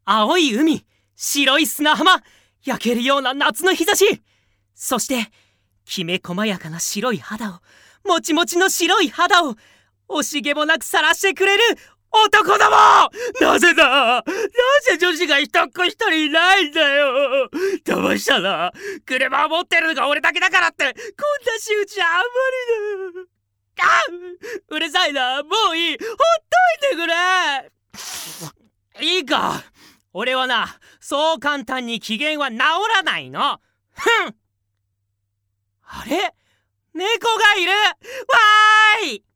青い海、白い砂浜、焼けるような夏の日差し、そしてきめ細やかな白い肌を、もちもちの白い肌を惜しげもなく晒してくれる男ども。なぜだ、なぜ女子が一っ子一人いないんだよ。どうしたら、車を持ってるのが俺だけだからってこんな仕打ちあんまりだ。うるさいな、もういい、ほっといてくれ。いいか、俺はな、そう簡単に機嫌は治らないの。ふん。あれ、猫がいる。わーい。